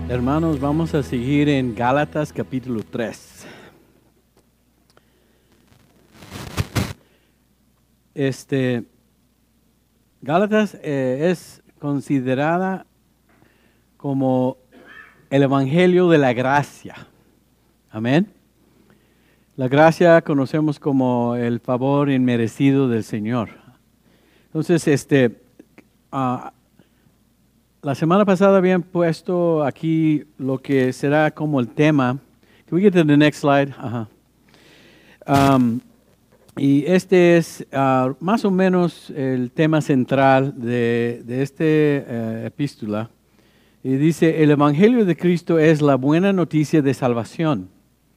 Hermanos, vamos a seguir en Gálatas capítulo 3. Gálatas es considerada como el evangelio de la gracia. Amén. La gracia conocemos como el favor inmerecido del Señor. Entonces, la semana pasada habían puesto aquí lo que será como el tema. Can we get to the next slide? Y este es más o menos el tema central de esta epístola. Y dice, el Evangelio de Cristo es la buena noticia de salvación.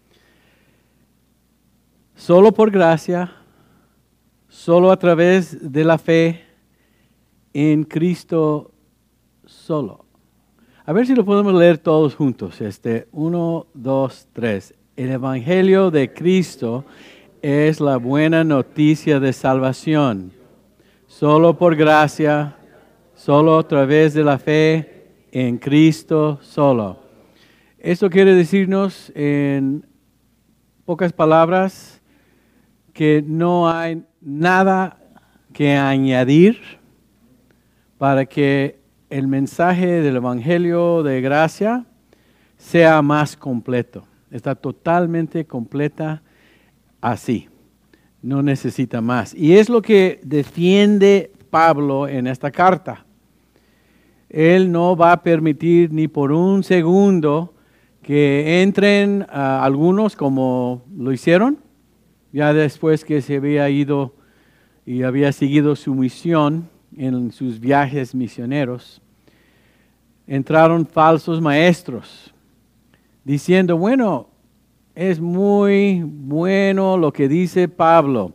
Solo por gracia, solo a través de la fe en Cristo solo. A ver si lo podemos leer todos juntos. 1, 2, 3. El Evangelio de Cristo es la buena noticia de salvación. Solo por gracia, solo a través de la fe en Cristo solo. Esto quiere decirnos en pocas palabras que no hay nada que añadir para que el mensaje del Evangelio de gracia sea más completo. Está totalmente completa así. No necesita más. Y es lo que defiende Pablo en esta carta. Él no va a permitir ni por un segundo que entren algunos como lo hicieron, ya después que se había ido y había seguido su misión en sus viajes misioneros. Entraron falsos maestros diciendo, bueno, es muy bueno lo que dice Pablo,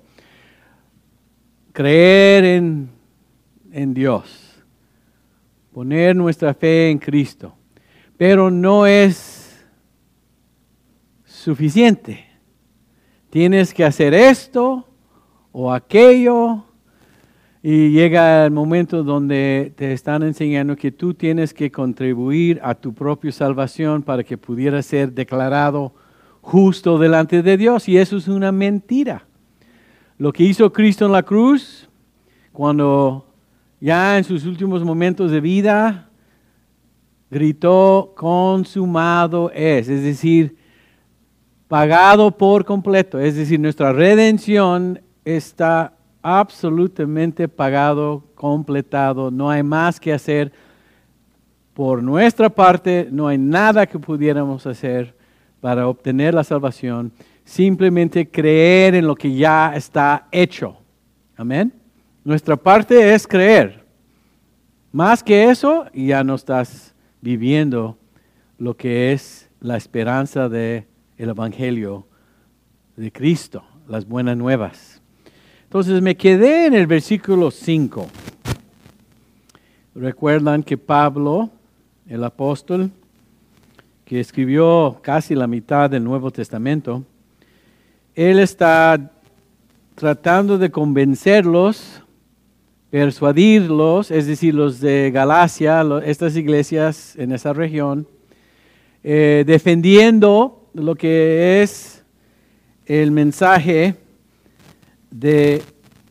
creer en Dios, poner nuestra fe en Cristo, pero no es suficiente. Tienes que hacer esto o aquello. Y llega el momento donde te están enseñando que tú tienes que contribuir a tu propia salvación para que pudiera ser declarado justo delante de Dios. Y eso es una mentira. Lo que hizo Cristo en la cruz, cuando ya en sus últimos momentos de vida, gritó, consumado es decir, pagado por completo. Es decir, nuestra redención está absolutamente pagado, completado. No hay más que hacer por nuestra parte. No hay nada que pudiéramos hacer para obtener la salvación. Simplemente creer en lo que ya está hecho. Amén. Nuestra parte es creer. Más que eso, ya no estás viviendo lo que es la esperanza del Evangelio de Cristo, las buenas nuevas. Entonces me quedé en el versículo 5. Recuerdan que Pablo, el apóstol, que escribió casi la mitad del Nuevo Testamento, él está tratando de convencerlos, persuadirlos, es decir, los de Galacia, estas iglesias en esa región, defendiendo lo que es el mensaje de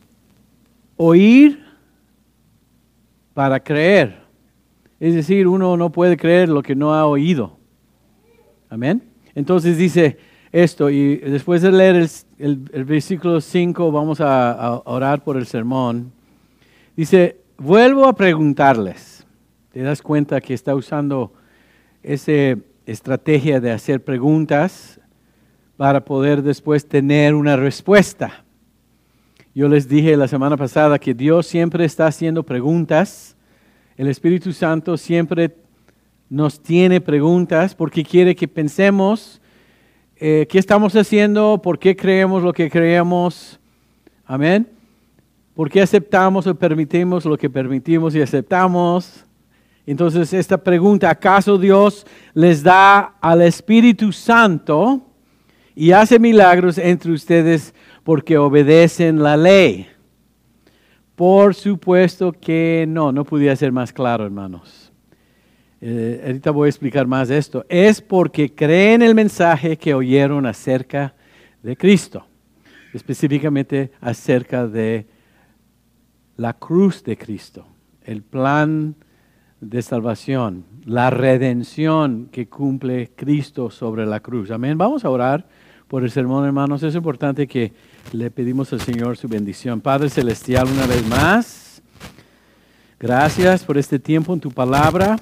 oír para creer. Es decir, uno no puede creer lo que no ha oído. Amén. Entonces dice esto, y después de leer el versículo 5, vamos a orar por el sermón. Dice, vuelvo a preguntarles. ¿Te das cuenta que está usando esa estrategia de hacer preguntas para poder después tener una respuesta? Yo les dije la semana pasada que Dios siempre está haciendo preguntas. El Espíritu Santo siempre nos tiene preguntas porque quiere que pensemos qué estamos haciendo, por qué creemos lo que creemos. Amén. ¿Por qué aceptamos o permitimos lo que permitimos y aceptamos? Entonces esta pregunta, ¿acaso Dios les da al Espíritu Santo y hace milagros entre ustedes porque obedecen la ley? Por supuesto que no podía ser más claro, hermanos. Ahorita voy a explicar más de esto. Es porque creen el mensaje que oyeron acerca de Cristo, específicamente acerca de la cruz de Cristo, el plan de salvación, la redención que cumple Cristo sobre la cruz. Amén. Vamos a orar por el sermón, hermanos. Es importante que le pedimos al Señor su bendición. Padre Celestial, una vez más, gracias por este tiempo en tu palabra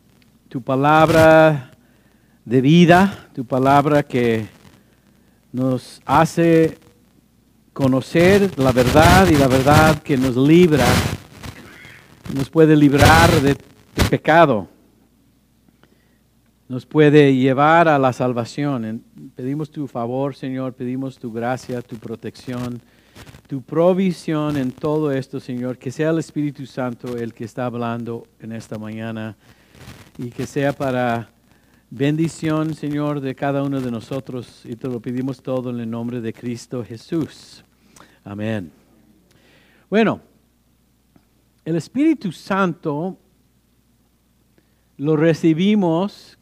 de vida, tu palabra que nos hace conocer la verdad y la verdad que nos libra, nos puede librar de pecado, nos puede llevar a la salvación. Pedimos tu favor, Señor, pedimos tu gracia, tu protección, tu provisión en todo esto, Señor, que sea el Espíritu Santo el que está hablando en esta mañana y que sea para bendición, Señor, de cada uno de nosotros, y te lo pedimos todo en el nombre de Cristo Jesús. Amén. Bueno, el Espíritu Santo lo recibimos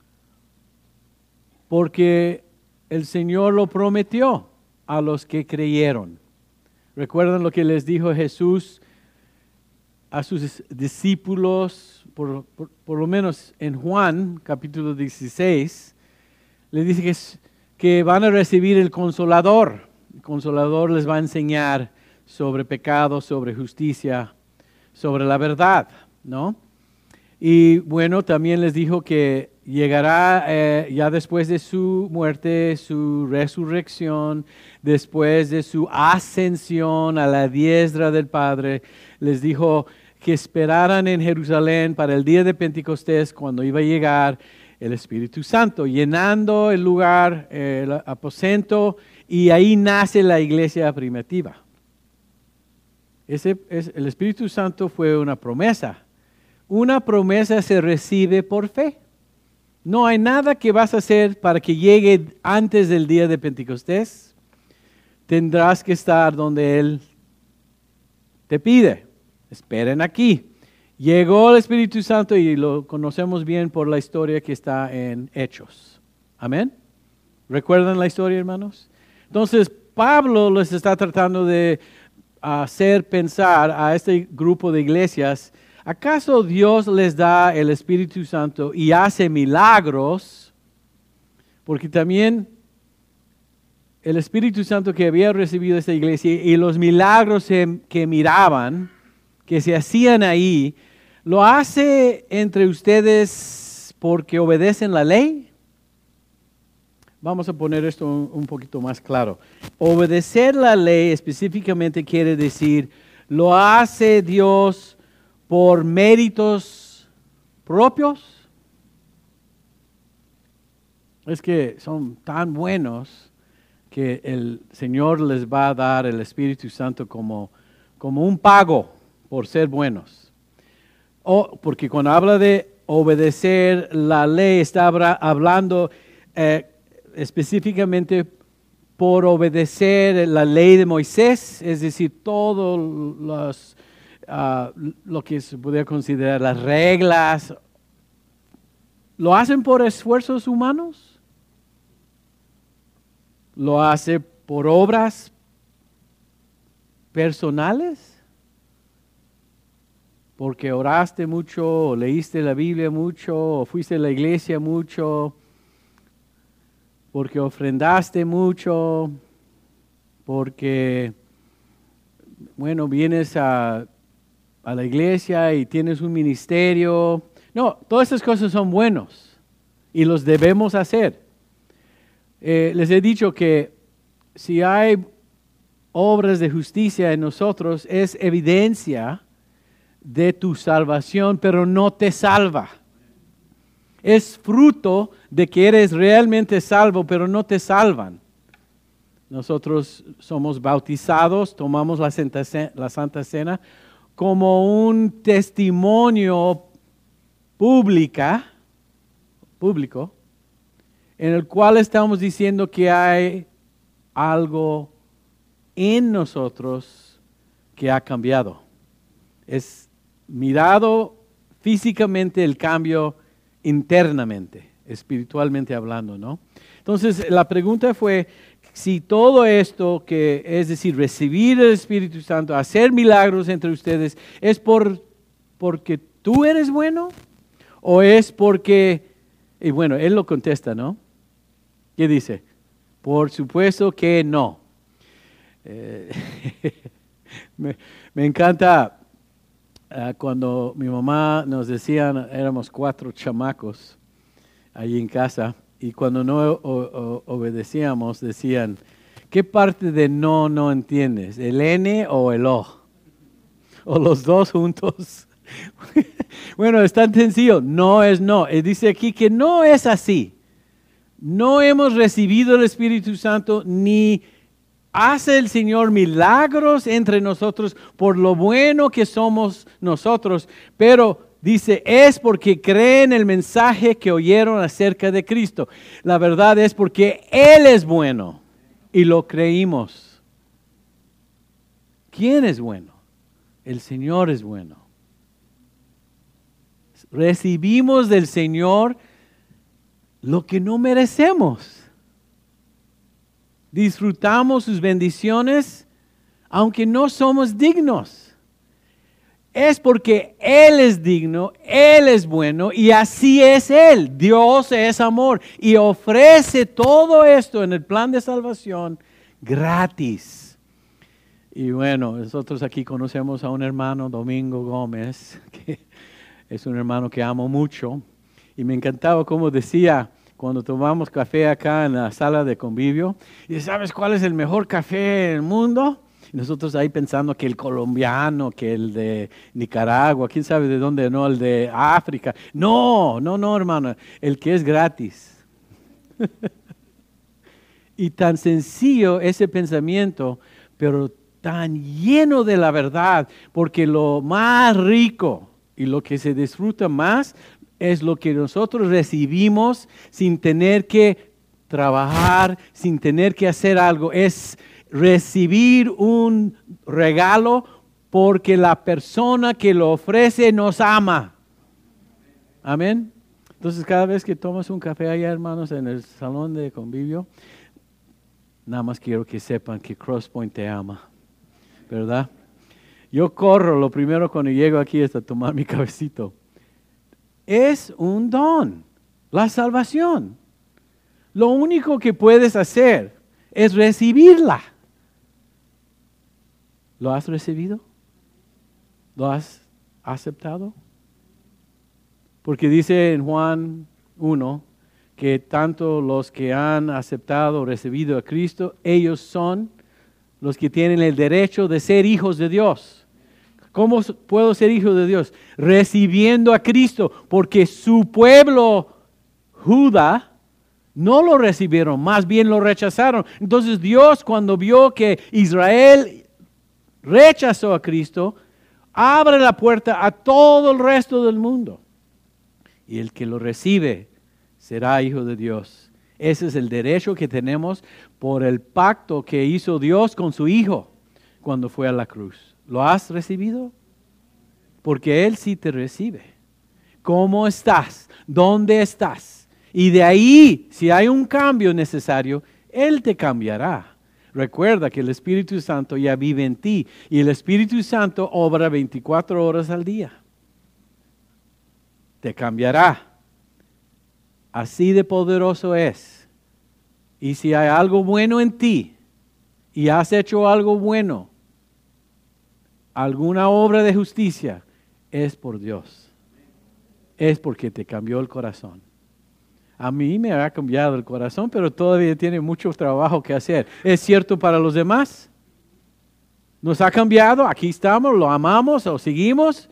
porque el Señor lo prometió a los que creyeron. ¿Recuerdan lo que les dijo Jesús a sus discípulos? Por lo menos en Juan, capítulo 16, le dice que van a recibir el Consolador. El Consolador les va a enseñar sobre pecado, sobre justicia, sobre la verdad, ¿no? Y bueno, también les dijo que llegará ya después de su muerte, su resurrección, después de su ascensión a la diestra del Padre, les dijo que esperaran en Jerusalén para el día de Pentecostés, cuando iba a llegar el Espíritu Santo, llenando el lugar, el aposento, y ahí nace la iglesia primitiva. El Espíritu Santo fue una promesa. Una promesa se recibe por fe. No hay nada que vas a hacer para que llegue antes del día de Pentecostés. Tendrás que estar donde Él te pide. Esperen aquí. Llegó el Espíritu Santo y lo conocemos bien por la historia que está en Hechos. Amén. ¿Recuerdan la historia, hermanos? Entonces, Pablo les está tratando de hacer pensar a este grupo de iglesias, ¿acaso Dios les da el Espíritu Santo y hace milagros? Porque también el Espíritu Santo que había recibido esta iglesia y los milagros que miraban, que se hacían ahí, ¿lo hace entre ustedes porque obedecen la ley? Vamos a poner esto un poquito más claro. Obedecer la ley específicamente quiere decir, ¿lo hace Dios por méritos propios? Es que son tan buenos que el Señor les va a dar el Espíritu Santo como un pago por ser buenos. Porque cuando habla de obedecer la ley, está hablando específicamente por obedecer la ley de Moisés, es decir, todo lo que se podría considerar las reglas. ¿Lo hacen por esfuerzos humanos? ¿Lo hace por obras personales? Porque oraste mucho, o leíste la Biblia mucho, o fuiste a la iglesia mucho, porque ofrendaste mucho, porque, bueno, vienes a la iglesia y tienes un ministerio. No, todas estas cosas son buenos y los debemos hacer. Les he dicho que si hay obras de justicia en nosotros, es evidencia de tu salvación, pero no te salva. Es fruto de que eres realmente salvo, pero no te salvan. Nosotros somos bautizados, tomamos la Santa Cena como un testimonio público, en el cual estamos diciendo que hay algo en nosotros que ha cambiado. Es mirado físicamente el cambio internamente, espiritualmente hablando, ¿no? Entonces, la pregunta fue si todo esto, que es decir, recibir el Espíritu Santo, hacer milagros entre ustedes, es porque tú eres bueno o es porque, y bueno, él lo contesta, ¿no? ¿Qué dice? Por supuesto que no. Me encanta cuando mi mamá nos decía, éramos 4 chamacos allí en casa, y cuando no obedecíamos decían, ¿qué parte de no entiendes? ¿El N o el O? ¿O los dos juntos? Bueno, es tan sencillo, no es no. Él dice aquí que no es así. No hemos recibido el Espíritu Santo ni hace el Señor milagros entre nosotros por lo bueno que somos nosotros, pero dice, es porque creen el mensaje que oyeron acerca de Cristo. La verdad es porque Él es bueno y lo creímos. ¿Quién es bueno? El Señor es bueno. Recibimos del Señor lo que no merecemos. Disfrutamos sus bendiciones aunque no somos dignos. Es porque Él es digno, Él es bueno y así es Él. Dios es amor y ofrece todo esto en el plan de salvación gratis. Y bueno, nosotros aquí conocemos a un hermano, Domingo Gómez, que es un hermano que amo mucho. Y me encantaba como decía cuando tomamos café acá en la sala de convivio. ¿Y sabes cuál es el mejor café en el mundo? Y nosotros ahí pensando que el colombiano, que el de Nicaragua, quién sabe de dónde, no, el de África. No, hermano, el que es gratis. Y tan sencillo ese pensamiento, pero tan lleno de la verdad, porque lo más rico y lo que se disfruta más es lo que nosotros recibimos sin tener que trabajar, sin tener que hacer algo. Es recibir un regalo porque la persona que lo ofrece nos ama. Amén. Entonces, cada vez que tomas un café allá, hermanos, en el salón de convivio, nada más quiero que sepan que Crosspoint te ama, ¿verdad? Yo corro, lo primero cuando llego aquí es a tomar mi cafecito. Es un don, la salvación. Lo único que puedes hacer es recibirla. ¿Lo has recibido? ¿Lo has aceptado? Porque dice en Juan 1 que tanto los que han aceptado o recibido a Cristo, ellos son los que tienen el derecho de ser hijos de Dios. ¿Cómo puedo ser hijo de Dios? Recibiendo a Cristo, porque su pueblo, Judá, no lo recibieron, más bien lo rechazaron. Entonces Dios, cuando vio que Israel rechazó a Cristo, abre la puerta a todo el resto del mundo. Y el que lo recibe será hijo de Dios. Ese es el derecho que tenemos por el pacto que hizo Dios con su Hijo cuando fue a la cruz. ¿Lo has recibido? Porque Él sí te recibe. ¿Cómo estás? ¿Dónde estás? Y de ahí, si hay un cambio necesario, Él te cambiará. Recuerda que el Espíritu Santo ya vive en ti y el Espíritu Santo obra 24 horas al día. Te cambiará. Así de poderoso es. Y si hay algo bueno en ti y has hecho algo bueno, alguna obra de justicia, es por Dios. Es porque te cambió el corazón. A mí me ha cambiado el corazón, pero todavía tiene mucho trabajo que hacer. ¿Es cierto para los demás? ¿Nos ha cambiado? Aquí estamos, lo amamos o seguimos.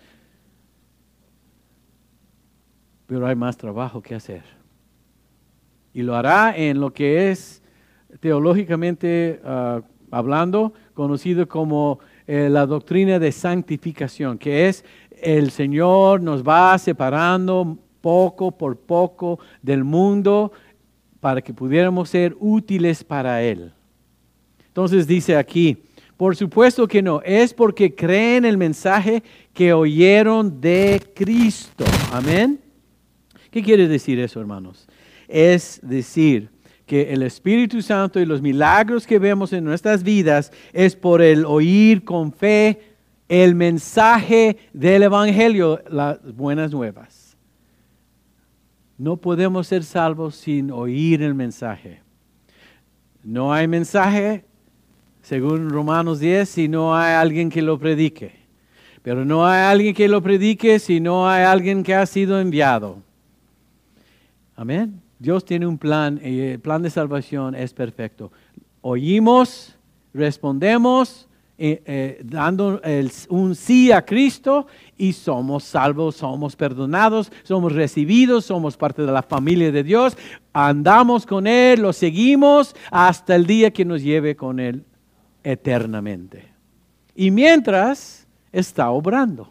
Pero hay más trabajo que hacer. Y lo hará en lo que es teológicamente hablando, conocido como la doctrina de santificación, que es el Señor nos va separando poco por poco del mundo para que pudiéramos ser útiles para Él. Entonces dice aquí, por supuesto que no, es porque creen el mensaje que oyeron de Cristo. Amén. ¿Qué quiere decir eso, hermanos? Es decir que el Espíritu Santo y los milagros que vemos en nuestras vidas es por el oír con fe el mensaje del Evangelio, las buenas nuevas. No podemos ser salvos sin oír el mensaje. No hay mensaje, según Romanos 10, si no hay alguien que lo predique. Pero no hay alguien que lo predique si no hay alguien que ha sido enviado. Amén. Dios tiene un plan y el plan de salvación es perfecto. Oímos, respondemos, dando un sí a Cristo y somos salvos, somos perdonados, somos recibidos, somos parte de la familia de Dios. Andamos con Él, lo seguimos hasta el día que nos lleve con Él eternamente. Y mientras está obrando,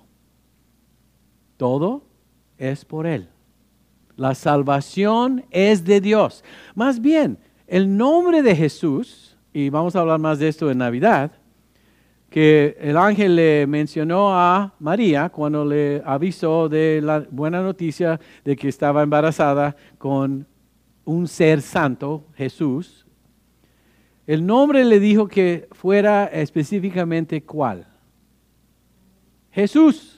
todo es por Él. La salvación es de Dios. Más bien, el nombre de Jesús, y vamos a hablar más de esto en Navidad, que el ángel le mencionó a María cuando le avisó de la buena noticia de que estaba embarazada con un ser santo, Jesús. El nombre le dijo que fuera específicamente ¿cuál? Jesús.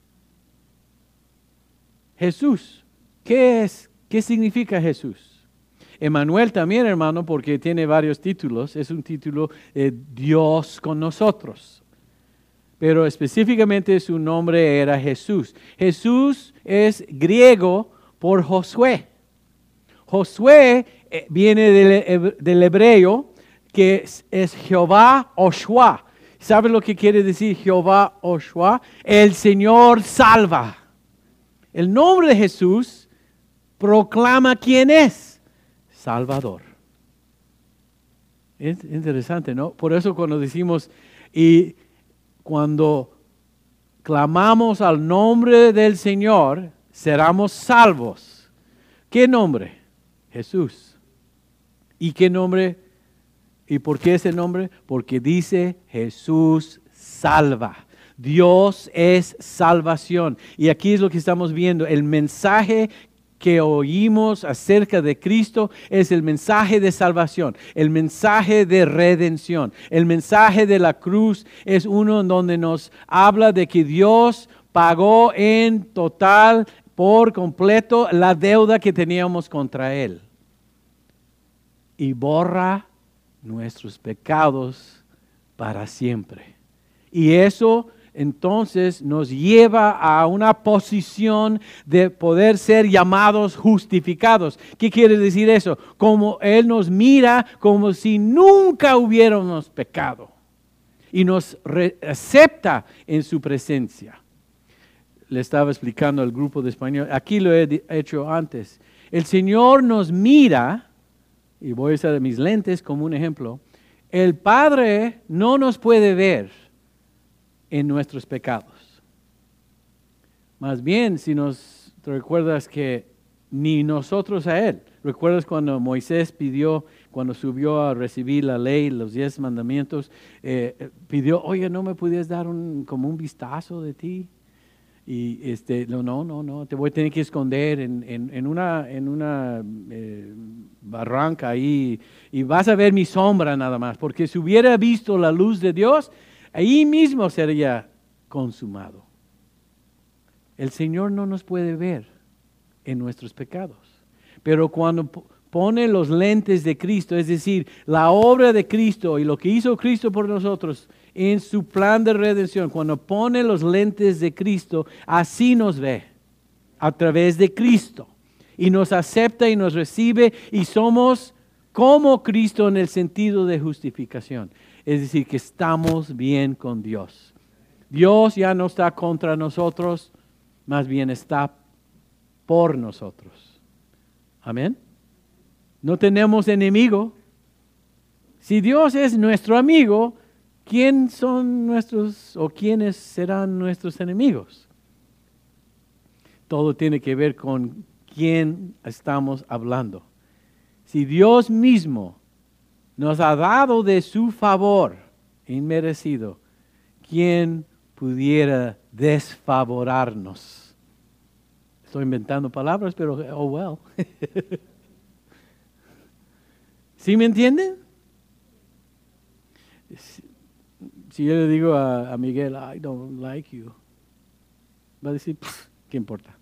Jesús. ¿Qué es? ¿Qué significa Jesús? Emmanuel también, hermano, porque tiene varios títulos. Es un título de Dios con nosotros. Pero específicamente su nombre era Jesús. Jesús es griego por Josué. Josué viene del hebreo que es Jehová Oshua. ¿Sabe lo que quiere decir Jehová Oshua? El Señor salva. El nombre de Jesús proclama quién es. Salvador. Es interesante, ¿no? Por eso cuando decimos y cuando clamamos al nombre del Señor, seremos salvos. ¿Qué nombre? Jesús. ¿Y qué nombre? ¿Y por qué ese nombre? Porque dice Jesús salva. Dios es salvación. Y aquí es lo que estamos viendo. El mensaje que oímos acerca de Cristo es el mensaje de salvación, el mensaje de redención. El mensaje de la cruz es uno en donde nos habla de que Dios pagó en total, por completo, la deuda que teníamos contra Él. Y borra nuestros pecados para siempre. Y eso entonces nos lleva a una posición de poder ser llamados justificados. ¿Qué quiere decir eso? Como Él nos mira como si nunca hubiéramos pecado y nos acepta en su presencia. Le estaba explicando al grupo de español, aquí lo he hecho antes. El Señor nos mira, y voy a usar mis lentes como un ejemplo. El Padre no nos puede ver en nuestros pecados. Más bien, si te recuerdas que ni nosotros a Él. ¿Recuerdas cuando Moisés pidió, cuando subió a recibir la ley, los 10 mandamientos, pidió, oye, ¿no me pudieras dar como un vistazo de ti? Y no, te voy a tener que esconder en una barranca ahí y vas a ver mi sombra nada más, porque si hubiera visto la luz de Dios, ahí mismo sería consumado. El Señor no nos puede ver en nuestros pecados, pero cuando pone los lentes de Cristo, es decir, la obra de Cristo y lo que hizo Cristo por nosotros en su plan de redención, cuando pone los lentes de Cristo, así nos ve, a través de Cristo, y nos acepta y nos recibe, y somos como Cristo en el sentido de justificación. Es decir, que estamos bien con Dios. Dios ya no está contra nosotros, más bien está por nosotros. Amén. No tenemos enemigo. Si Dios es nuestro amigo, ¿quién son nuestros o quiénes serán nuestros enemigos? Todo tiene que ver con quién estamos hablando. Si Dios mismo nos ha dado de su favor inmerecido, ¿quién pudiera desfavorarnos? Estoy inventando palabras, pero oh well. ¿Sí me entienden? Si yo le digo a Miguel, I don't like you, va a decir, ¿qué importa?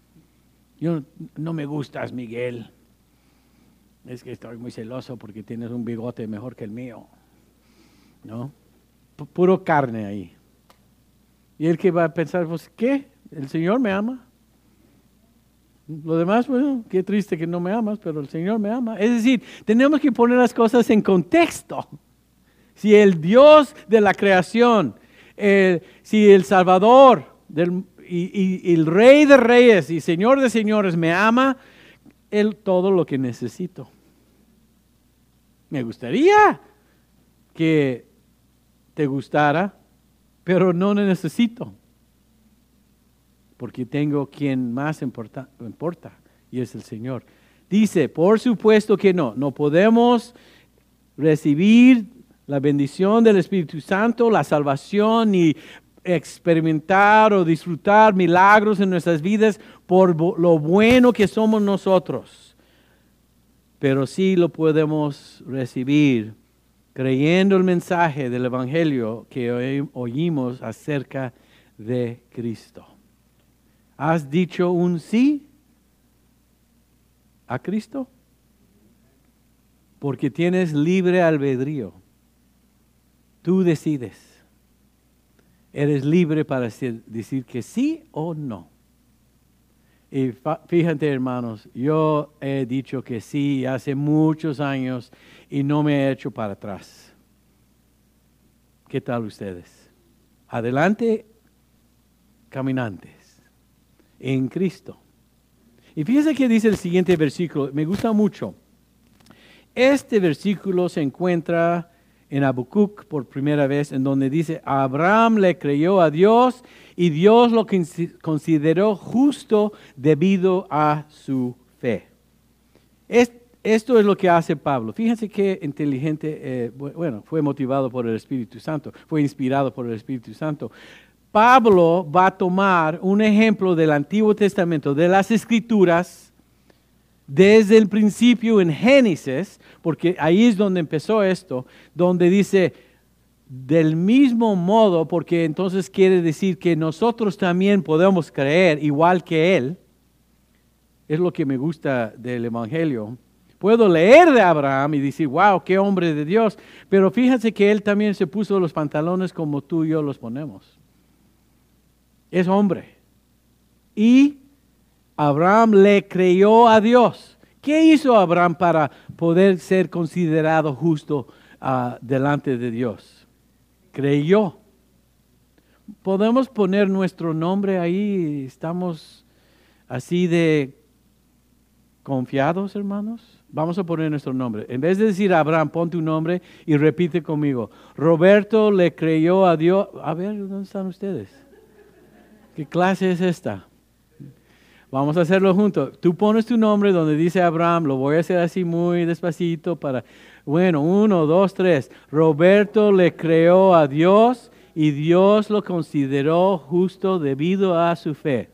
No me gustas, Miguel. Es que estoy muy celoso porque tienes un bigote mejor que el mío. ¿No? Puro carne ahí. Y él que va a pensar, pues, ¿qué? ¿El Señor me ama? Lo demás, bueno, qué triste que no me amas, pero el Señor me ama. Es decir, tenemos que poner las cosas en contexto. Si el Dios de la creación, si el Salvador y el Rey de Reyes y Señor de Señores me ama, Él todo lo que necesito. Me gustaría que te gustara, pero no necesito. Porque tengo quien más importa, y es el Señor. Dice, por supuesto que no podemos recibir la bendición del Espíritu Santo, la salvación, y experimentar o disfrutar milagros en nuestras vidas por lo bueno que somos nosotros. Pero sí lo podemos recibir creyendo el mensaje del Evangelio que oímos acerca de Cristo. ¿Has dicho un sí a Cristo? Porque tienes libre albedrío. Tú decides. Eres libre para decir que sí o no. Y fíjate, hermanos, yo he dicho que sí hace muchos años y no me he hecho para atrás. ¿Qué tal ustedes? Adelante, caminantes en Cristo. Y fíjense que dice el siguiente versículo, me gusta mucho. Este versículo se encuentra en Habacuc por primera vez, en donde dice, Abraham le creyó a Dios y Dios lo consideró justo debido a su fe. Esto es lo que hace Pablo. Fíjense qué inteligente, fue motivado por el Espíritu Santo, fue inspirado por el Espíritu Santo. Pablo va a tomar un ejemplo del Antiguo Testamento, de las Escrituras, desde el principio en Génesis, porque ahí es donde empezó esto, donde dice, del mismo modo, porque entonces quiere decir que nosotros también podemos creer igual que él. Es lo que me gusta del Evangelio. Puedo leer de Abraham y decir, wow, qué hombre de Dios, pero fíjense que él también se puso los pantalones como tú y yo los ponemos. Es hombre. Y Abraham le creyó a Dios. ¿Qué hizo Abraham para poder ser considerado justo delante de Dios? Creyó. ¿Podemos poner nuestro nombre ahí? ¿Estamos así de confiados, hermanos? Vamos a poner nuestro nombre. En vez de decir Abraham, pon tu nombre y repite conmigo. Roberto le creyó a Dios. A ver, ¿dónde están ustedes? ¿Qué clase es esta? Vamos a hacerlo juntos. Tú pones tu nombre donde dice Abraham. Lo voy a hacer así muy despacito para... Bueno, 1, 2, 3. Roberto le creyó a Dios y Dios lo consideró justo debido a su fe.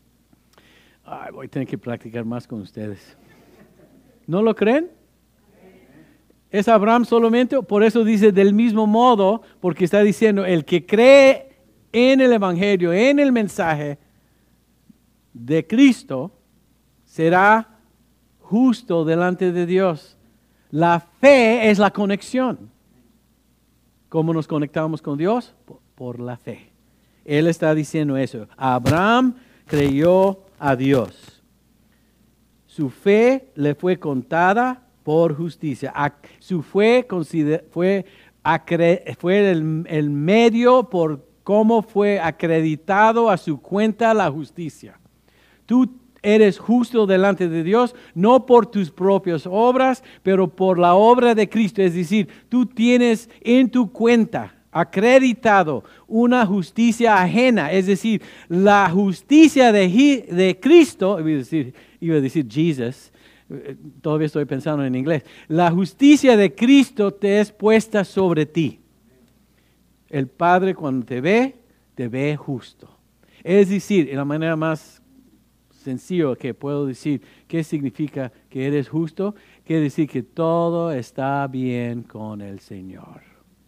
Ay, voy a tener que practicar más con ustedes. ¿No lo creen? ¿Es Abraham solamente? Por eso dice del mismo modo, porque está diciendo el que cree en el Evangelio, en el mensaje de Cristo, será justo delante de Dios. La fe es la conexión. ¿Cómo nos conectamos con Dios? Por la fe. Él está diciendo eso. Abraham creyó a Dios. Su fe le fue contada por justicia. Su fe fue el medio por cómo fue acreditado a su cuenta la justicia. Tú eres justo delante de Dios, no por tus propias obras, pero por la obra de Cristo. Es decir, tú tienes en tu cuenta acreditado una justicia ajena. Es decir, la justicia de Cristo, iba a decir Jesus, todavía estoy pensando en inglés. La justicia de Cristo te es puesta sobre ti. El Padre cuando te ve justo. Es decir, en la manera más sencillo que puedo decir qué significa que eres justo, quiere decir que todo está bien con el Señor.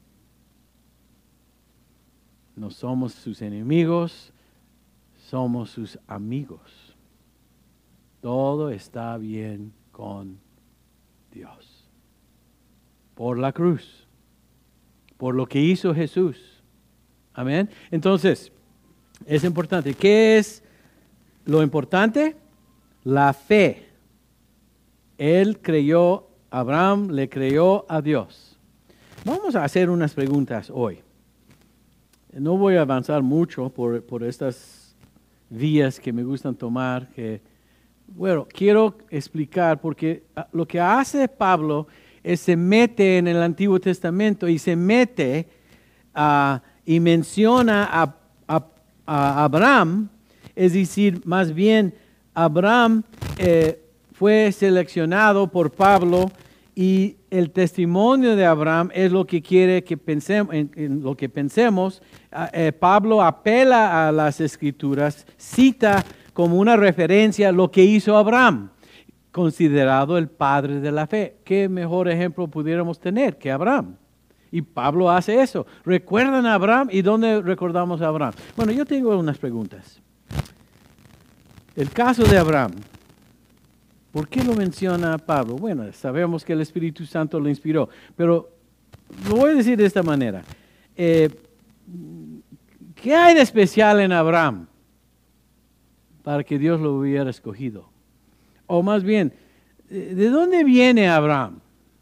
No somos sus enemigos, somos sus amigos. Todo está bien con Dios. Por la cruz, por lo que hizo Jesús. Amén. Entonces, es importante. ¿Qué es lo importante? La fe. Él creyó, Abraham le creyó a Dios. Vamos a hacer unas preguntas hoy. No voy a avanzar mucho por estas vías que me gustan tomar. Bueno, quiero explicar porque lo que hace Pablo es se mete en el Antiguo Testamento y se mete y menciona a Abraham, es decir, más bien Abraham fue seleccionado por Pablo y el testimonio de Abraham es lo que quiere que pensemos, en lo que pensemos. Pablo apela a las Escrituras, cita como una referencia lo que hizo Abraham, considerado el padre de la fe. ¿Qué mejor ejemplo pudiéramos tener que Abraham? Y Pablo hace eso. ¿Recuerdan a Abraham? ¿Y dónde recordamos a Abraham? Bueno, yo tengo unas preguntas. El caso de Abraham, ¿por qué lo menciona Pablo? Bueno, sabemos que el Espíritu Santo lo inspiró, pero lo voy a decir de esta manera. ¿Qué hay de especial en Abraham para que Dios lo hubiera escogido? O más bien, ¿de dónde viene Abraham?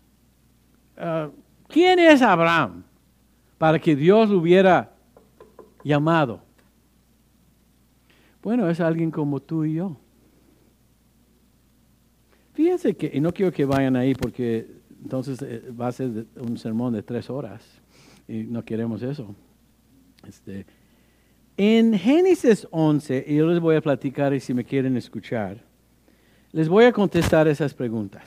¿Quién es Abraham para que Dios lo hubiera llamado? Bueno, es alguien como tú y yo. Fíjense que, y no quiero que vayan ahí porque entonces va a ser un sermón de 3 horas y no queremos eso. En Génesis 11, y yo les voy a platicar y si me quieren escuchar, les voy a contestar esas preguntas.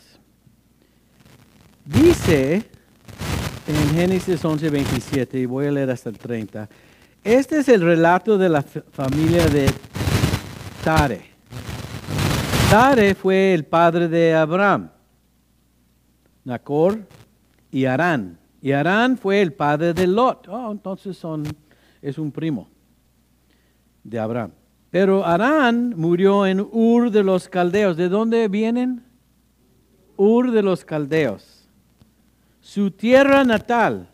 Dice en Génesis 11, 27, y voy a leer hasta el 30, este es el relato de la familia de Tare. Tare fue el padre de Abraham, Nacor y Harán. Y Harán fue el padre de Lot. Entonces es un primo de Abraham. Pero Harán murió en Ur de los Caldeos. ¿De dónde vienen? Ur de los Caldeos. Su tierra natal.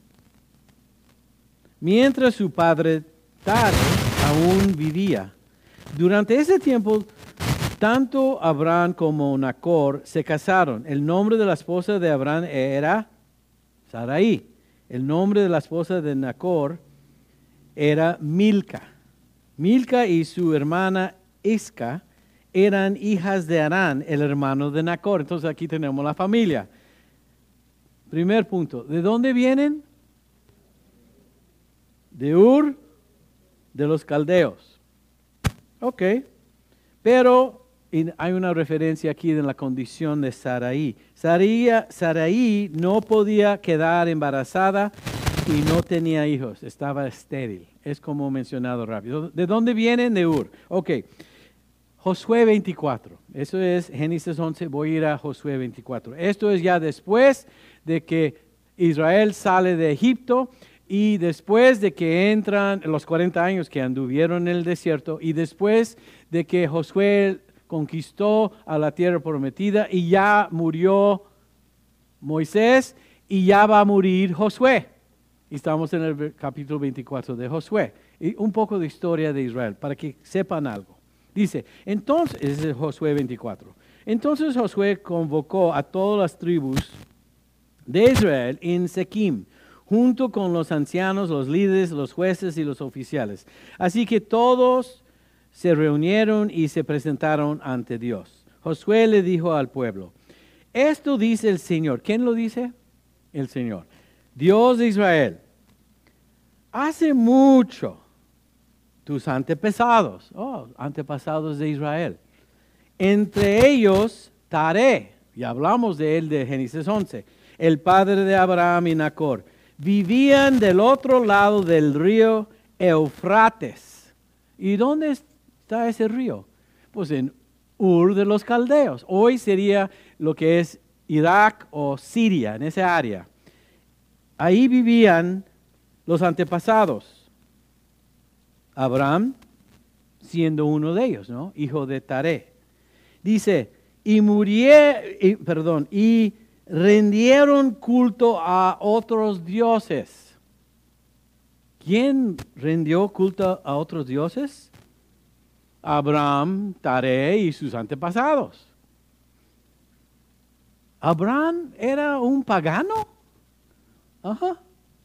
Mientras su padre Tare aún vivía. Durante ese tiempo, tanto Abraham como Nacor se casaron. El nombre de la esposa de Abraham era Sarai. El nombre de la esposa de Nacor era Milca. Milca y su hermana Isca eran hijas de Harán, el hermano de Nacor. Entonces aquí tenemos la familia. Primer punto, ¿de dónde vienen? De Ur, de los Caldeos. Ok, pero hay una referencia aquí en la condición de Sarai. Sarai no podía quedar embarazada y no tenía hijos, estaba estéril. Es como mencionado rápido. ¿De dónde vienen? De Ur. Ok, Josué 24. Eso es Génesis 11, voy a ir a Josué 24. Esto es ya después de que Israel sale de Egipto y después de que entran los 40 años que anduvieron en el desierto y después de que Josué conquistó a la tierra prometida y ya murió Moisés y ya va a morir Josué. Y estamos en el capítulo 24 de Josué. Y un poco de historia de Israel para que sepan algo. Dice, entonces, es Josué 24. Entonces Josué convocó a todas las tribus de Israel en Sequim, junto con los ancianos, los líderes, los jueces y los oficiales. Así que todos se reunieron y se presentaron ante Dios. Josué le dijo al pueblo, esto dice el Señor. ¿Quién lo dice? El Señor. Dios de Israel. Hace mucho tus antepasados, antepasados de Israel, entre ellos Tare, y hablamos de él de Génesis 11, el padre de Abraham y Nacor, vivían del otro lado del río Eufrates. ¿Y dónde está ese río? Pues en Ur de los Caldeos. Hoy sería lo que es Irak o Siria, en esa área. Ahí vivían los antepasados. Abraham siendo uno de ellos, ¿no? Hijo de Taré. Dice, y rendieron culto a otros dioses. ¿Quién rindió culto a otros dioses? Abraham, Taré y sus antepasados. ¿Abraham era un pagano? Ajá.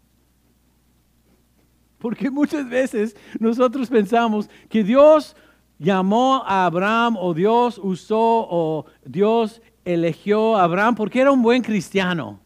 Porque muchas veces nosotros pensamos que Dios llamó a Abraham o Dios usó o Dios eligió a Abraham porque era un buen cristiano.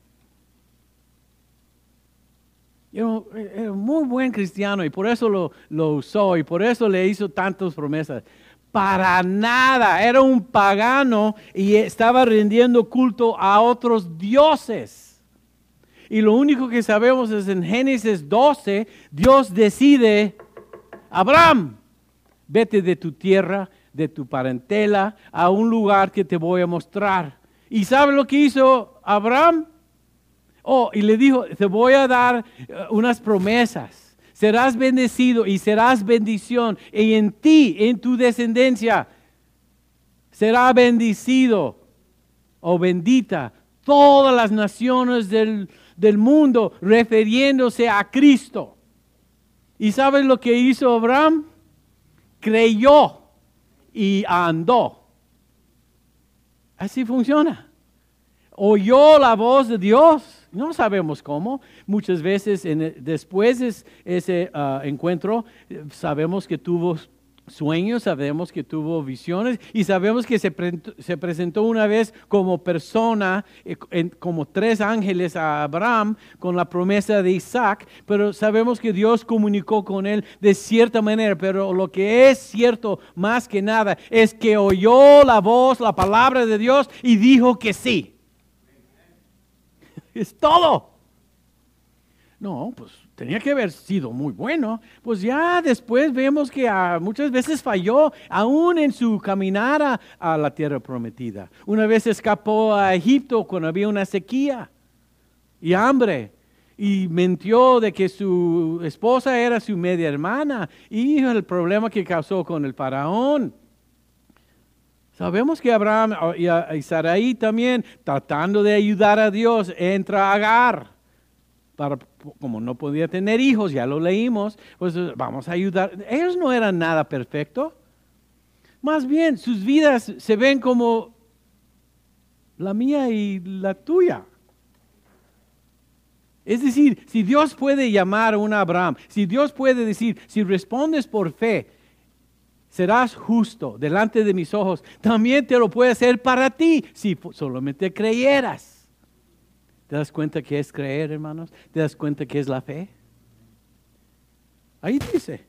Era un muy buen cristiano y por eso lo usó y por eso le hizo tantas promesas. Para nada, era un pagano y estaba rindiendo culto a otros dioses. Y lo único que sabemos es en Génesis 12, Dios decide, Abraham, vete de tu tierra, de tu parentela, a un lugar que te voy a mostrar. ¿Y sabe lo que hizo Abraham? Y le dijo, te voy a dar unas promesas. Serás bendecido y serás bendición. Y en ti, en tu descendencia, será bendecido o bendita todas las naciones del mundo, refiriéndose a Cristo. ¿Y sabes lo que hizo Abraham? Creyó y andó. Así funciona. Oyó la voz de Dios. No sabemos cómo. Muchas veces después de ese encuentro sabemos que tuvo sueños, sabemos que tuvo visiones y sabemos que se presentó una vez como persona, como 3 ángeles a Abraham con la promesa de Isaac, pero sabemos que Dios comunicó con él de cierta manera, pero lo que es cierto más que nada es que oyó la voz, la palabra de Dios y dijo que sí. Es todo. No, pues tenía que haber sido muy bueno. Pues ya después vemos que muchas veces falló, aún en su caminar a la tierra prometida. Una vez escapó a Egipto cuando había una sequía y hambre. Y mintió de que su esposa era su media hermana. Y el problema que causó con el faraón. Sabemos que Abraham y Sarai también, tratando de ayudar a Dios, entra a Agar. Como no podía tener hijos, ya lo leímos, pues vamos a ayudar. Ellos no eran nada perfecto. Más bien, sus vidas se ven como la mía y la tuya. Es decir, si Dios puede llamar a un Abraham, si Dios puede decir, si respondes por fe, serás justo delante de mis ojos, también te lo puede hacer para ti, si solamente creyeras. ¿Te das cuenta que es creer, hermanos? ¿Te das cuenta que es la fe? Ahí dice,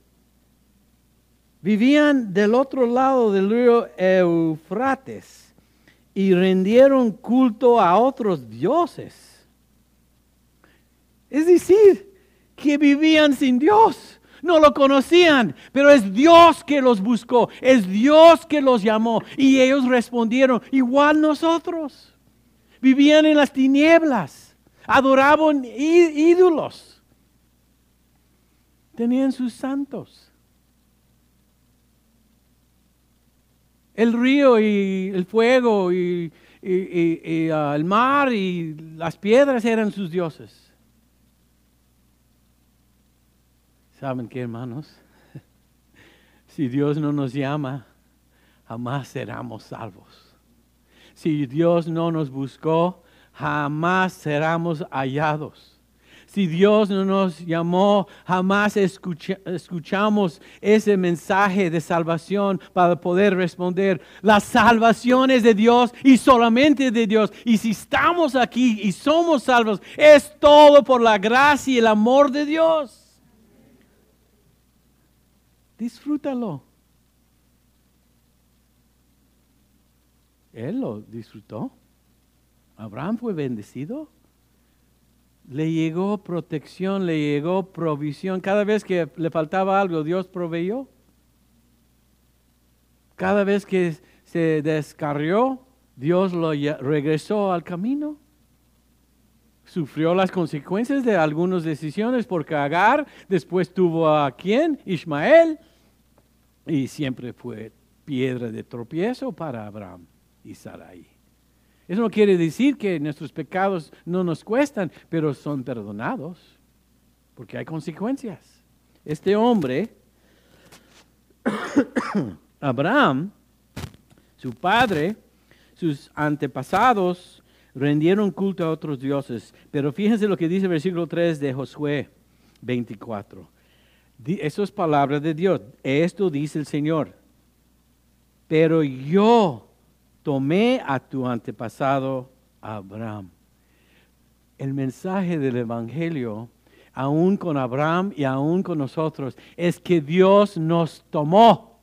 vivían del otro lado del río Eufrates y rindieron culto a otros dioses. Es decir, que vivían sin Dios. No lo conocían, pero es Dios que los buscó, es Dios que los llamó y ellos respondieron, igual nosotros. Vivían en las tinieblas, adoraban ídolos, tenían sus santos. El río y el fuego y el mar y las piedras eran sus dioses. ¿Saben qué, hermanos? Si Dios no nos llama, jamás seremos salvos. Si Dios no nos buscó, jamás seremos hallados. Si Dios no nos llamó, jamás escuchamos ese mensaje de salvación para poder responder. La salvación es de Dios y solamente de Dios. Y si estamos aquí y somos salvos, es todo por la gracia y el amor de Dios. Disfrútalo. Él lo disfrutó. Abraham fue bendecido. Le llegó protección, le llegó provisión. Cada vez que le faltaba algo, Dios proveyó. cada vez que se descarrió, Dios lo regresó al camino. Sufrió las consecuencias de algunas decisiones porque Agar después tuvo a ¿quién? Ismael. Y siempre fue piedra de tropiezo para Abraham y Sarai. Eso no quiere decir que nuestros pecados no nos cuestan, pero son perdonados porque hay consecuencias. Este hombre, Abraham, su padre, sus antepasados rendieron culto a otros dioses. Pero fíjense lo que dice el versículo 3 de Josué 24. Eso es palabra de Dios. Esto dice el Señor. Pero yo tomé a tu antepasado Abraham. El mensaje del Evangelio, aún con Abraham y aún con nosotros, es que Dios nos tomó.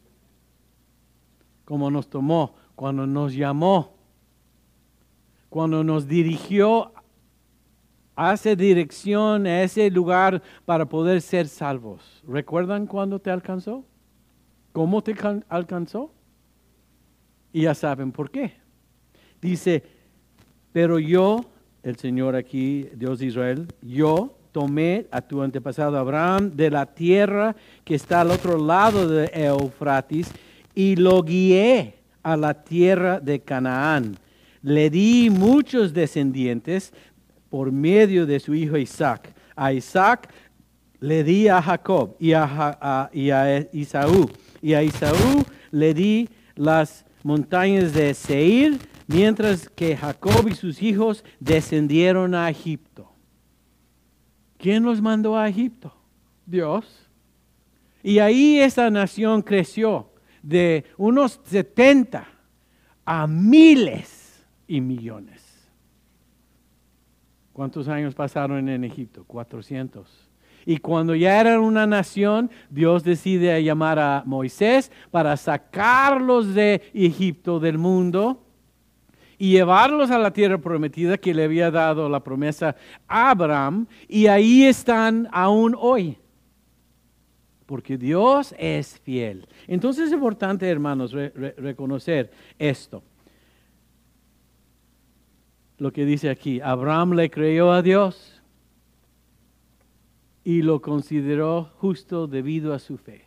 Como nos tomó cuando nos llamó, cuando nos dirigió a esa dirección, a ese lugar para poder ser salvos. ¿Recuerdan cuándo te alcanzó? ¿Cómo te alcanzó? Y ya saben por qué. Dice, pero yo, el Señor aquí, Dios de Israel, yo tomé a tu antepasado Abraham de la tierra que está al otro lado de Eufrates y lo guié a la tierra de Canaán. Le di muchos descendientes por medio de su hijo Isaac. A Isaac le di a Jacob y a Esaú. Y a Esaú le di las montañas de Seir, mientras que Jacob y sus hijos descendieron a Egipto. ¿Quién los mandó a Egipto? Dios. Y ahí esa nación creció de unos 70 a miles y millones. ¿Cuántos años pasaron en Egipto? 400. Y cuando ya eran una nación, Dios decide llamar a Moisés para sacarlos de Egipto, del mundo, y llevarlos a la tierra prometida que le había dado la promesa a Abraham. Y ahí están aún hoy. Porque Dios es fiel. Entonces es importante, hermanos, reconocer esto. Lo que dice aquí, Abraham le creyó a Dios y lo consideró justo debido a su fe.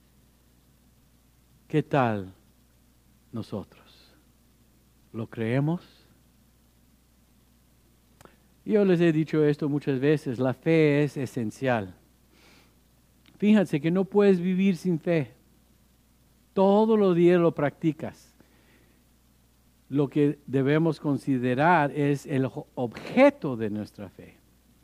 ¿Qué tal nosotros? ¿Lo creemos? Yo les he dicho esto muchas veces, la fe es esencial. Fíjense que no puedes vivir sin fe. Todos los días lo practicas. Lo que debemos considerar es el objeto de nuestra fe.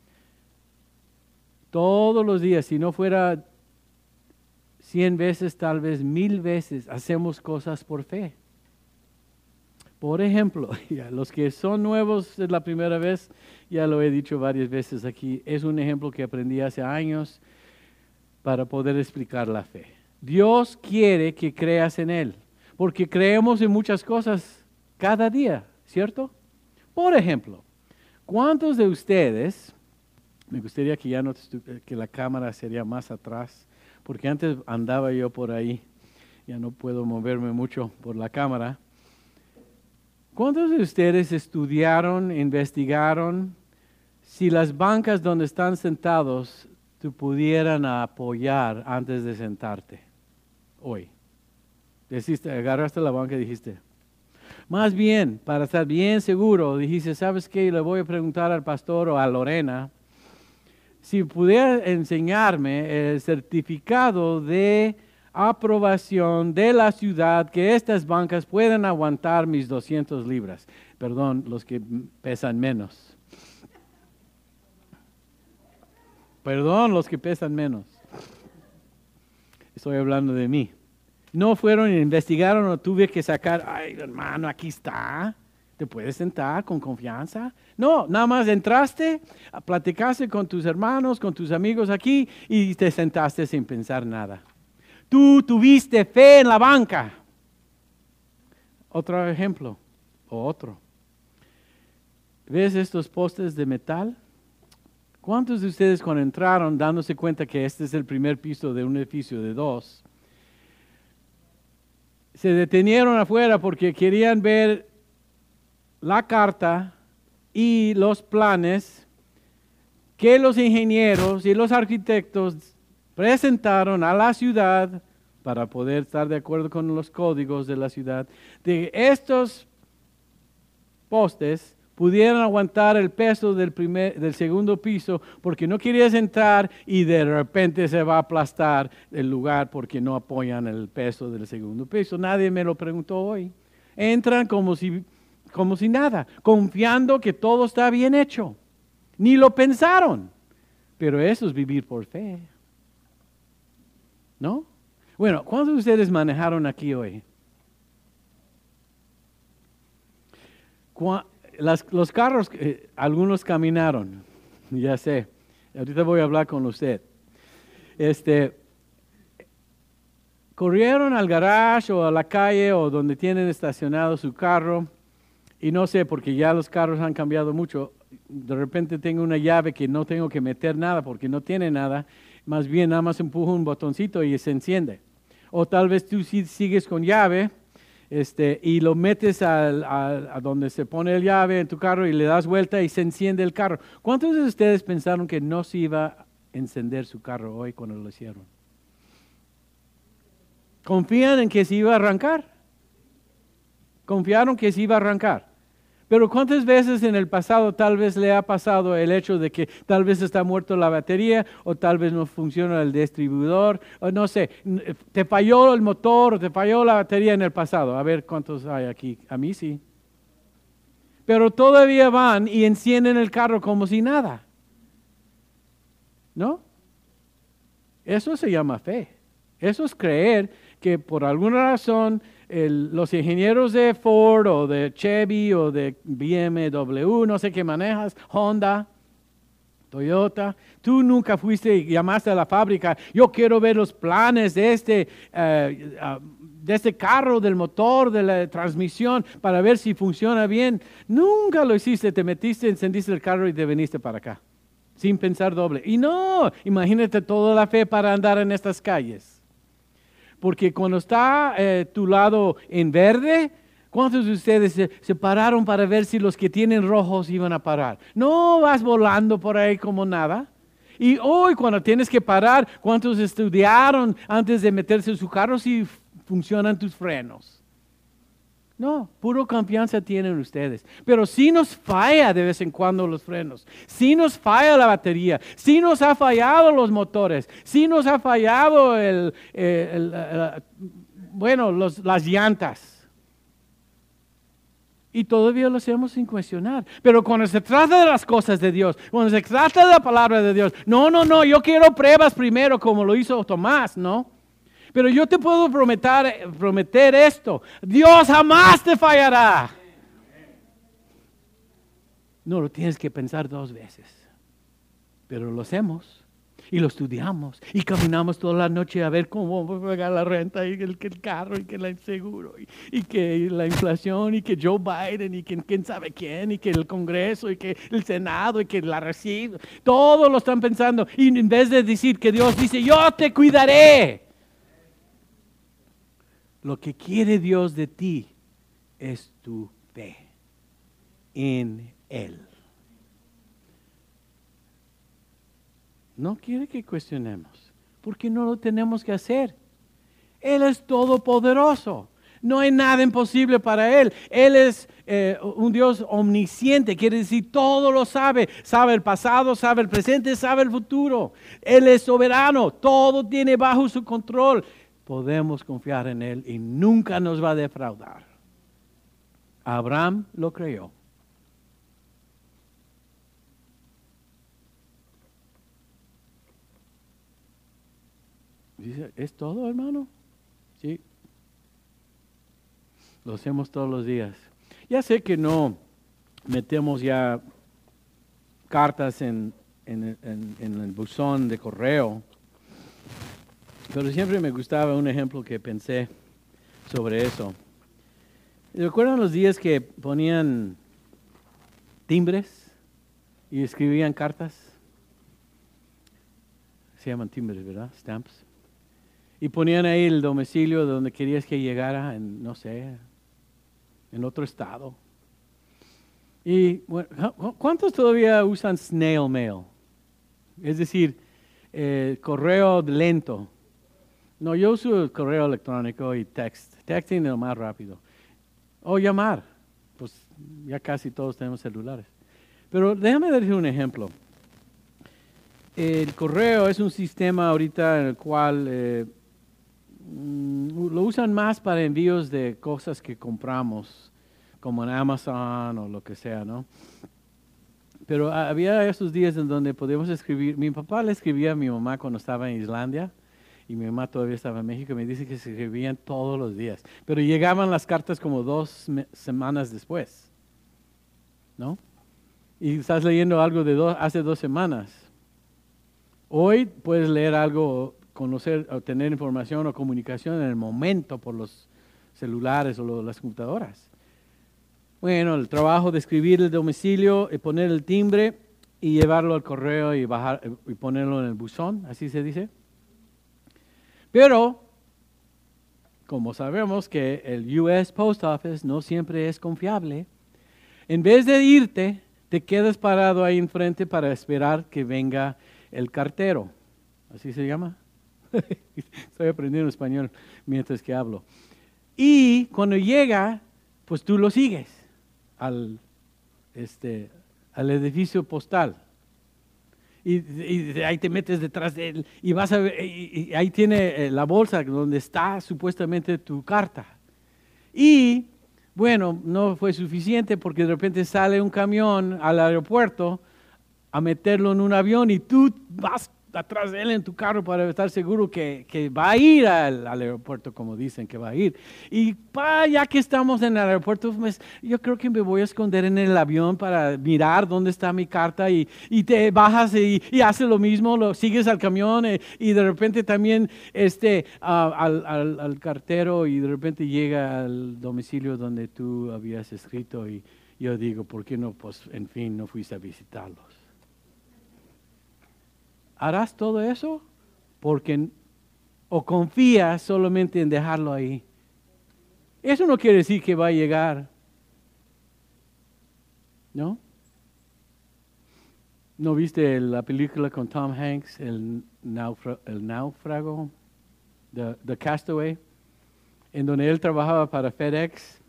Todos los días, si no fuera 100 veces, tal vez 1000 veces, hacemos cosas por fe. Por ejemplo, los que son nuevos es la primera vez, ya lo he dicho varias veces aquí, es un ejemplo que aprendí hace años para poder explicar la fe. Dios quiere que creas en Él, porque creemos en muchas cosas cada día, ¿cierto? Por ejemplo, ¿cuántos de ustedes, me gustaría que ya no que la cámara sería más atrás, porque antes andaba yo por ahí, ya no puedo moverme mucho por la cámara. ¿Cuántos de ustedes estudiaron, investigaron si las bancas donde están sentados te pudieran apoyar antes de sentarte hoy? Agarraste la banca y dijiste, más bien, para estar bien seguro, dijiste, ¿sabes qué? Le voy a preguntar al pastor o a Lorena si pudiera enseñarme el certificado de aprobación de la ciudad que estas bancas pueden aguantar mis 200 libras. Perdón, los que pesan menos. Perdón, los que pesan menos. Estoy hablando de mí. No fueron y investigaron o tuve que sacar, ay hermano, aquí está. ¿Te puedes sentar con confianza? No, nada más entraste, platicaste con tus hermanos, con tus amigos aquí y te sentaste sin pensar nada. Tú tuviste fe en la banca. Otro ejemplo, o otro. ¿Ves estos postes de metal? ¿Cuántos de ustedes cuando entraron dándose cuenta que este es el primer piso de un edificio de 2, se detenieron afuera porque querían ver la carta y los planes que los ingenieros y los arquitectos presentaron a la ciudad para poder estar de acuerdo con los códigos de la ciudad, de estos postes pudieran aguantar el peso del segundo piso, porque no querías entrar y de repente se va a aplastar el lugar porque no apoyan el peso del segundo piso. Nadie me lo preguntó hoy. Entran como si nada, confiando que todo está bien hecho. Ni lo pensaron. Pero eso es vivir por fe. ¿No? Bueno, ¿cuántos de ustedes manejaron aquí hoy? Los carros, algunos caminaron, ya sé. Ahorita voy a hablar con usted. Corrieron al garage o a la calle o donde tienen estacionado su carro. Y no sé, porque ya los carros han cambiado mucho. De repente tengo una llave que no tengo que meter nada porque no tiene nada. Más bien nada más empujo un botoncito y se enciende. O tal vez tú sigues con llave y lo metes a donde se pone el llave en tu carro y le das vuelta y se enciende el carro. ¿Cuántos de ustedes pensaron que no se iba a encender su carro hoy cuando lo hicieron? ¿Confían en que se iba a arrancar? Confiaron que se iba a arrancar. Pero ¿cuántas veces en el pasado tal vez le ha pasado el hecho de que tal vez está muerto la batería o tal vez no funciona el distribuidor o no sé, te falló el motor o te falló la batería en el pasado? A ver cuántos hay aquí. A mí sí. Pero todavía van y encienden el carro como si nada. ¿No? Eso se llama fe. Eso es creer que por alguna razón los ingenieros de Ford o de Chevy o de BMW, no sé qué manejas, Honda, Toyota, tú nunca fuiste y llamaste a la fábrica, yo quiero ver los planes de este carro, del motor, de la transmisión, para ver si funciona bien. Nunca lo hiciste, te metiste, encendiste el carro y te viniste para acá, sin pensar doble. Y no, imagínate toda la fe para andar en estas calles. Porque cuando está tu lado en verde, ¿cuántos de ustedes se pararon para ver si los que tienen rojos iban a parar? No vas volando por ahí como nada. Y hoy cuando tienes que parar, ¿cuántos estudiaron antes de meterse en su carro si funcionan tus frenos? No, puro confianza tienen ustedes. Pero si nos falla de vez en cuando los frenos, si nos falla la batería, si nos ha fallado los motores, si nos ha fallado las llantas. Y todavía lo hacemos sin cuestionar. Pero cuando se trata de las cosas de Dios, cuando se trata de la palabra de Dios, no, yo quiero pruebas primero como lo hizo Tomás, ¿no? Pero yo te puedo prometer esto. Dios jamás te fallará. No lo tienes que pensar dos veces. Pero lo hacemos. Y lo estudiamos. Y caminamos toda la noche a ver cómo vamos a pagar la renta. Y el carro. Y que el seguro. Y que la inflación. Y que Joe Biden. Y que quién sabe quién. Y que el Congreso. Y que el Senado. Y que la recibe. Todos lo están pensando. Y en vez de decir que Dios dice, yo te cuidaré. Lo que quiere Dios de ti es tu fe en Él. No quiere que cuestionemos, porque no lo tenemos que hacer. Él es todopoderoso. No hay nada imposible para Él. Él es un Dios omnisciente, quiere decir todo lo sabe. Sabe el pasado, sabe el presente, sabe el futuro. Él es soberano, todo tiene bajo su control. Podemos confiar en Él y nunca nos va a defraudar. Abraham lo creyó. Dice, ¿es todo, hermano? Sí. Lo hacemos todos los días. Ya sé que no metemos ya cartas en el buzón de correo, pero siempre me gustaba un ejemplo que pensé sobre eso. ¿Recuerdan los días que ponían timbres y escribían cartas? Se llaman timbres, ¿verdad? Stamps. y ponían ahí el domicilio donde querías que llegara, en, no sé, en otro estado. Y bueno, ¿cuántos todavía usan snail mail? Es decir, correo lento. No, yo uso el correo electrónico y texting es lo más rápido. O llamar, pues ya casi todos tenemos celulares. Pero déjame decir un ejemplo. El correo es un sistema ahorita en el cual lo usan más para envíos de cosas que compramos, como en Amazon o lo que sea, ¿no? Pero había esos días en donde podíamos escribir. Mi papá le escribía a mi mamá cuando estaba en Islandia y mi mamá todavía estaba en México. Me dice que se escribían todos los días, pero llegaban las cartas como 2 semanas después, ¿no? Y estás leyendo algo de hace 2 semanas. Hoy puedes leer algo, conocer, obtener información o comunicación en el momento por los celulares o las computadoras. Bueno, el trabajo de escribir el domicilio, poner el timbre y llevarlo al correo y ponerlo en el buzón, así se dice. Pero, como sabemos que el US Post Office no siempre es confiable, en vez de irte, te quedas parado ahí enfrente para esperar que venga el cartero. ¿Así se llama? Estoy aprendiendo español mientras que hablo. Y cuando llega, pues tú lo sigues al edificio postal. Y ahí te metes detrás de él y vas a ver, y ahí tiene la bolsa donde está supuestamente tu carta. Y bueno, no fue suficiente porque de repente sale un camión al aeropuerto a meterlo en un avión y tú vas atrás de él en tu carro para estar seguro que va a ir al aeropuerto como dicen que va a ir. Y ya que estamos en el aeropuerto, pues, yo creo que me voy a esconder en el avión para mirar dónde está mi carta y te bajas y haces lo mismo, lo sigues al camión y de repente también al cartero y de repente llega al domicilio donde tú habías escrito y yo digo, ¿por qué no? Pues en fin, no fuiste a visitarlos. ¿Harás todo eso? Porque o confías solamente en dejarlo ahí. Eso no quiere decir que va a llegar. ¿No? ¿No viste la película con Tom Hanks, el náufrago, The Castaway, en donde él trabajaba para FedEx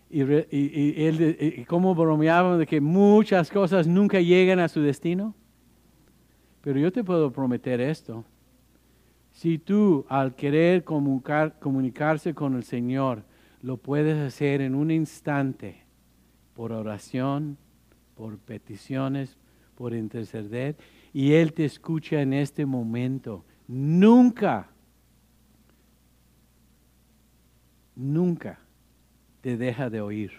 y cómo bromeaban de que muchas cosas nunca llegan a su destino? Pero yo te puedo prometer esto. Si tú al querer comunicarse con el Señor, lo puedes hacer en un instante, por oración, por peticiones, por interceder, y Él te escucha en este momento. Nunca te deja de oír.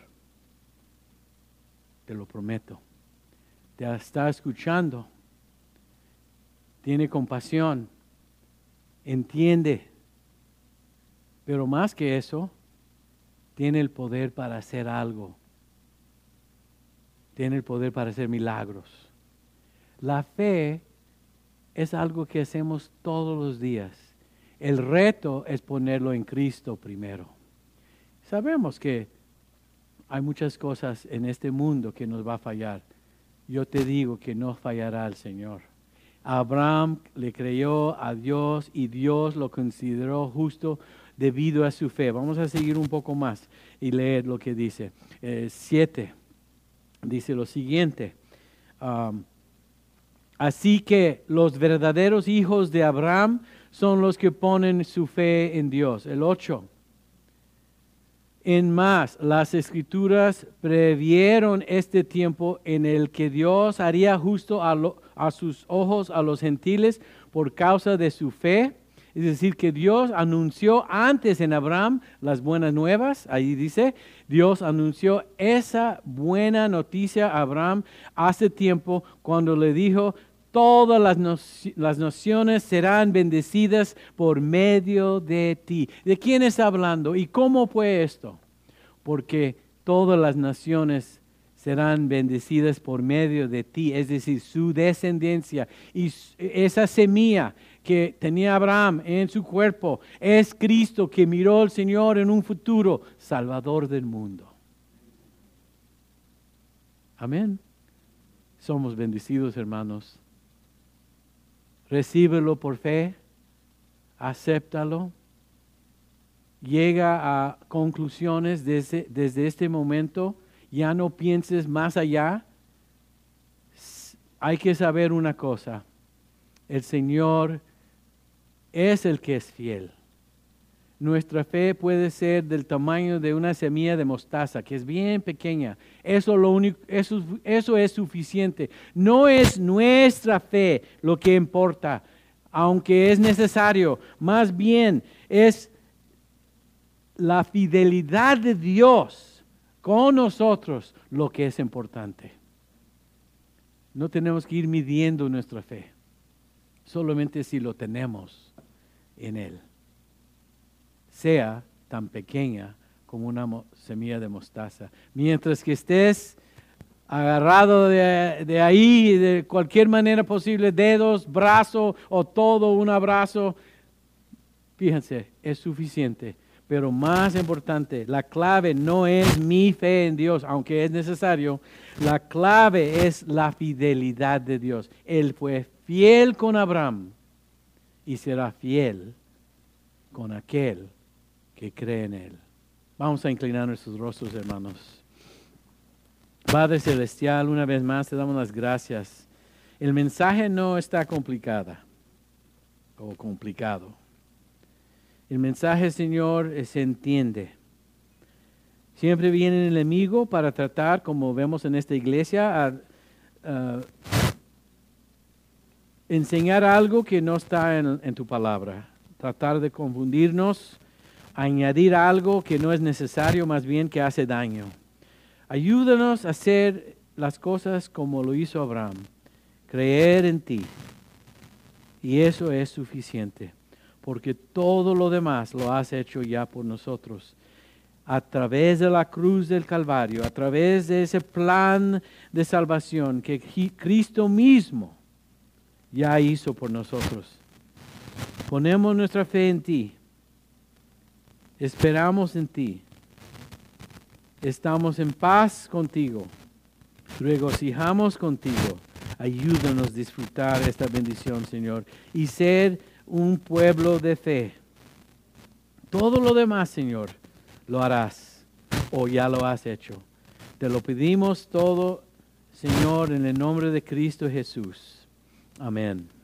Te lo prometo. Te está escuchando. Tiene compasión, entiende, pero más que eso, tiene el poder para hacer algo. Tiene el poder para hacer milagros. La fe es algo que hacemos todos los días. El reto es ponerlo en Cristo primero. Sabemos que hay muchas cosas en este mundo que nos va a fallar. Yo te digo que no fallará el Señor. Abraham le creyó a Dios y Dios lo consideró justo debido a su fe. Vamos a seguir un poco más y leer lo que dice. 7 dice lo siguiente. Así que los verdaderos hijos de Abraham son los que ponen su fe en Dios. El 8. En más, las Escrituras previeron este tiempo en el que Dios haría justo a sus ojos a los gentiles por causa de su fe. Es decir, que Dios anunció antes en Abraham las buenas nuevas. Ahí dice, Dios anunció esa buena noticia a Abraham hace tiempo cuando le dijo, todas las naciones serán bendecidas por medio de ti. ¿De quién está hablando? ¿Y cómo fue esto? Porque todas las naciones serán bendecidas por medio de ti, es decir, su descendencia. Y esa semilla que tenía Abraham en su cuerpo es Cristo, que miró al Señor en un futuro Salvador del mundo. Amén. Somos bendecidos, hermanos. Recíbelo por fe, acéptalo, llega a conclusiones desde este momento, ya no pienses más allá. Hay que saber una cosa, el Señor es el que es fiel. Nuestra fe puede ser del tamaño de una semilla de mostaza, que es bien pequeña. Eso es suficiente. No es nuestra fe lo que importa, aunque es necesario. Más bien es la fidelidad de Dios con nosotros lo que es importante. No tenemos que ir midiendo nuestra fe, solamente si lo tenemos en Él. Sea tan pequeña como una semilla de mostaza. Mientras que estés agarrado de ahí, de cualquier manera posible, dedos, brazo o todo un abrazo, fíjense, es suficiente. Pero más importante, la clave no es mi fe en Dios, aunque es necesario. La clave es la fidelidad de Dios. Él fue fiel con Abraham y será fiel con aquel que cree en Él. Vamos a inclinar nuestros rostros, hermanos. Padre Celestial, una vez más te damos las gracias. El mensaje no está complicado. El mensaje, Señor, se entiende. Siempre viene el enemigo para tratar, como vemos en esta iglesia, a enseñar algo que no está en tu palabra. Tratar de confundirnos, añadir algo que no es necesario, más bien que hace daño. Ayúdanos a hacer las cosas como lo hizo Abraham, creer en ti. Y eso es suficiente, porque todo lo demás lo has hecho ya por nosotros. A través de la cruz del Calvario, a través de ese plan de salvación que Cristo mismo ya hizo por nosotros. Ponemos nuestra fe en ti. Esperamos en ti. Estamos en paz contigo. Regocijamos contigo. Ayúdanos a disfrutar esta bendición, Señor, y ser un pueblo de fe. Todo lo demás, Señor, lo harás o ya lo has hecho. Te lo pedimos todo, Señor, en el nombre de Cristo Jesús. Amén.